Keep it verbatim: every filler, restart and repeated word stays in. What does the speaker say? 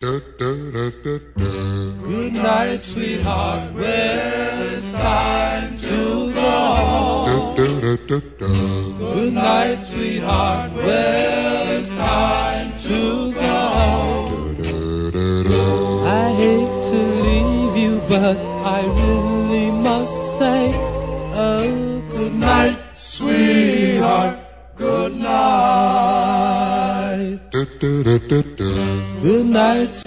Good night, sweetheart. Well, it's time to go. Good night, sweetheart. Well, it's time to go. I hate to leave you, but I really must say, oh, good night, sweetheart. Good night. Good night.